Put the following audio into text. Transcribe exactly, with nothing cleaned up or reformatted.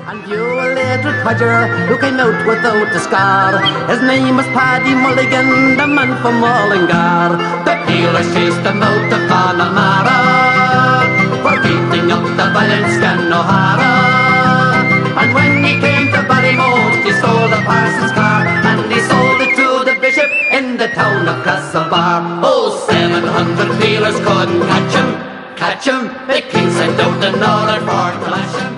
And you a little codger who came out without a scar. His name was Paddy Mulligan, the man from Mullingar. The Peelers chased him out of Connemara for beating up the Valencia and O'Hara. And when he came to Ballymote, he stole the parson's car, and he sold it to the bishop in the town of Castlebar. Oh, seven hundred Peelers couldn't catch him, catch him. The king sent out another for to lash him.